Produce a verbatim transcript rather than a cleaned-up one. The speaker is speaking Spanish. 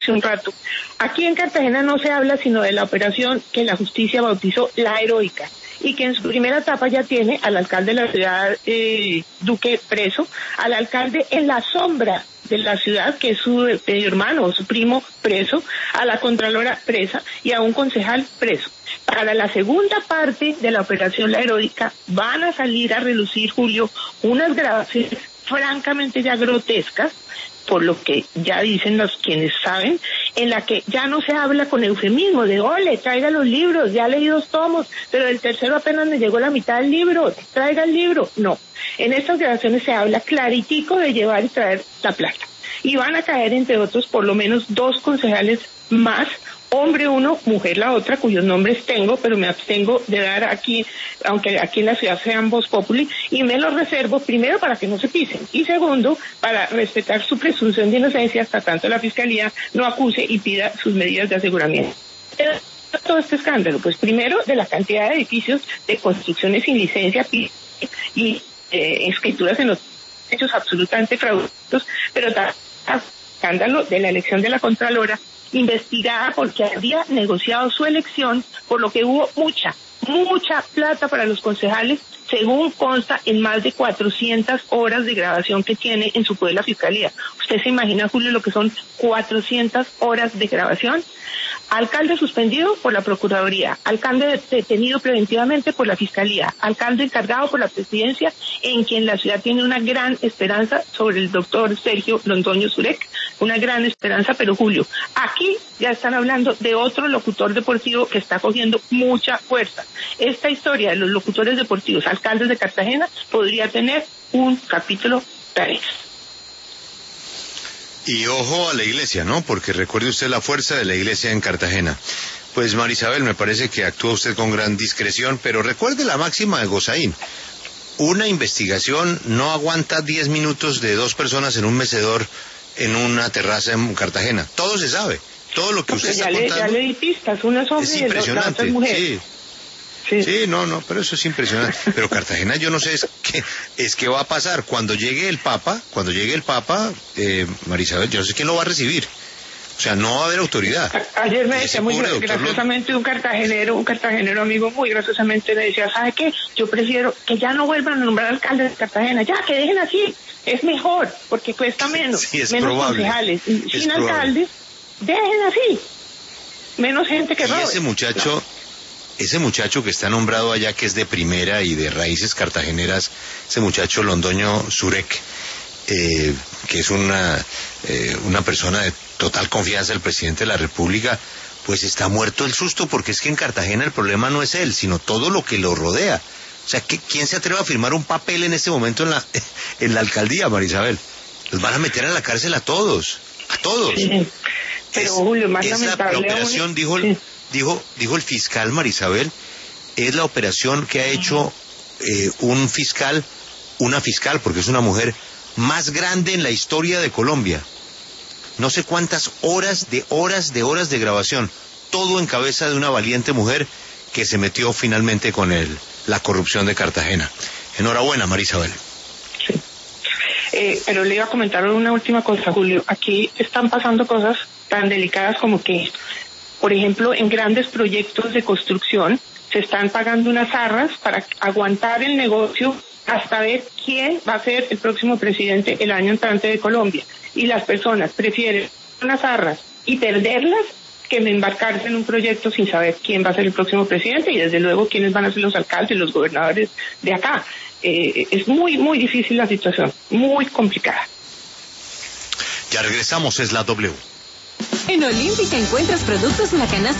hace un rato. Aquí en Cartagena no se habla sino de la operación que la justicia bautizó La Heroica, y que en su primera etapa ya tiene al alcalde de la ciudad, eh, Duque, preso, al alcalde en la sombra de la ciudad, que es su eh, hermano o su primo, preso, a la contralora presa y a un concejal preso. Para la segunda parte de la operación La Heroica van a salir a relucir, Julio, unas grabaciones francamente ya grotescas, por lo que ya dicen los quienes saben, en la que ya no se habla con eufemismo de, ole, traiga los libros, ya leí dos tomos, pero del tercero apenas me llegó la mitad del libro, traiga el libro. No, en estas grabaciones se habla claritico de llevar y traer la plata. Y van a caer, entre otros, por lo menos dos concejales más, hombre uno, mujer la otra, cuyos nombres tengo, pero me abstengo de dar aquí, aunque aquí en la ciudad sean voz populi, y me los reservo, primero, para que no se pisen, y segundo, para respetar su presunción de inocencia hasta tanto la Fiscalía no acuse y pida sus medidas de aseguramiento. Todo este escándalo, pues primero, de la cantidad de edificios de construcciones sin licencia y, y eh, escrituras en los hechos absolutamente fraudulentos, pero también escándalo de la elección de la Contralora, investigada porque había negociado su elección, por lo que hubo mucha, mucha plata para los concejales, según consta en más de cuatrocientas horas de grabación que tiene en su poder la Fiscalía. ¿Usted se imagina, Julio, lo que son cuatrocientas horas de grabación? Alcalde suspendido por la Procuraduría, alcalde detenido preventivamente por la Fiscalía, alcalde encargado por la Presidencia, en quien la ciudad tiene una gran esperanza sobre el doctor Sergio Londoño Zurek, una gran esperanza, pero Julio, aquí ya están hablando de otro locutor deportivo que está cogiendo mucha fuerza. Esta historia de los locutores deportivos, alcaldes de Cartagena, podría tener un capítulo tres. Y ojo a la iglesia, ¿no? Porque recuerde usted la fuerza de la iglesia en Cartagena. Pues Marisabel, me parece que actúa usted con gran discreción, pero recuerde la máxima de Gozaín. Una investigación no aguanta diez minutos de dos personas en un mecedor en una terraza en Cartagena. Todo se sabe. Todo lo que Porque usted está ya le, contando ya le di pistas, una es hombre es y la otra es mujer. Sí. Sí. sí, no, no, pero eso es impresionante. Pero Cartagena, yo no sé, es que, es que va a pasar cuando llegue el Papa, cuando llegue el Papa, eh, Marisabel, yo no sé quién lo va a recibir. O sea, no va a haber autoridad. A, ayer me decía muy graciosamente un cartagenero, un cartagenero amigo, muy graciosamente me decía, ¿sabe qué? Yo prefiero que ya no vuelvan a nombrar alcaldes de Cartagena, ya, que dejen así, es mejor, porque cuesta menos, sí, es menos probable. concejales, y es sin probable. alcaldes, dejen así, menos gente que robe. Y ese muchacho... Ese muchacho que está nombrado allá, que es de primera y de raíces cartageneras, ese muchacho Londoño Zurek, eh, que es una, eh, una persona de total confianza del presidente de la República, pues está muerto el susto, porque es que en Cartagena el problema no es él, sino todo lo que lo rodea. O sea, ¿qué, ¿quién se atreve a firmar un papel en este momento en la, en la alcaldía, Marisabel? Los van a meter a la cárcel a todos, a todos. Sí, pero es, Julio, más es lamentable la, la operación, aún, dijo... sí. Dijo, dijo el fiscal Marisabel, es la operación que ha hecho eh, un fiscal, una fiscal, porque es una mujer, más grande en la historia de Colombia. No sé cuántas horas de horas de horas de grabación, todo en cabeza de una valiente mujer que se metió finalmente con el, la corrupción de Cartagena. Enhorabuena, Marisabel. Sí. Eh, pero le iba a comentar una última cosa, Julio. Aquí están pasando cosas tan delicadas como que, por ejemplo, en grandes proyectos de construcción se están pagando unas arras para aguantar el negocio hasta ver quién va a ser el próximo presidente el año entrante de Colombia. Y las personas prefieren unas arras y perderlas que embarcarse en un proyecto sin saber quién va a ser el próximo presidente y desde luego quiénes van a ser los alcaldes, los gobernadores de acá. Eh, es muy, muy difícil la situación, muy complicada. Ya regresamos, es la W. En Olímpica encuentras productos en la canasta